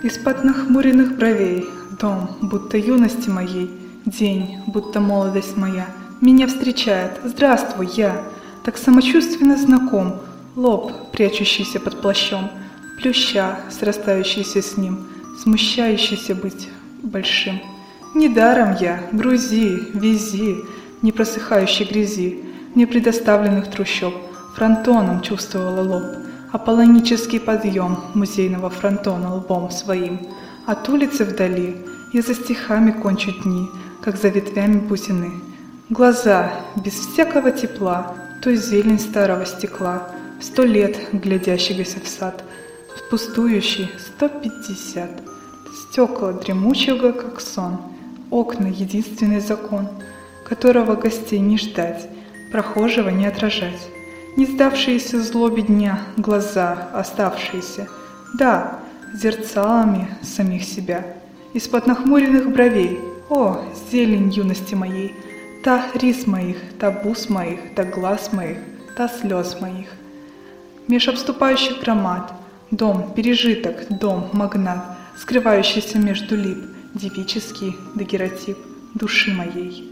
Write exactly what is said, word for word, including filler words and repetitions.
Из-под нахмуренных бровей дом, будто юности моей, день, будто молодость моя, меня встречает. Здравствуй, я, так самочувственно знаком, лоб, прячущийся под плащом, плюща, срастающийся с ним, смущающийся быть большим. Недаром я, грузи, вези, не просыхающей грязи, не предоставленных трущоб, фронтоном чувствовала лоб, аполлонический подъем музейного фронтона лбом своим. От улицы вдали я за стихами кончу дни, как за ветвями бусины. Глаза, без всякого тепла, той зелень старого стекла, сто лет глядящегося в сад, пустующий сто пятьдесят. Стекла дремучего, как сон, окна — единственный закон, которого гостей не ждать, прохожего не отражать. Не сдавшиеся злобе дня глаза, оставшиеся, да, зерцалами самих себя. Из-под нахмуренных бровей, о, зелень юности моей, та рис моих, та бус моих, та глаз моих, та слез моих. Меж обступающих громад, дом, пережиток, дом, магнат, скрывающийся между лип, девический дагеротип души моей.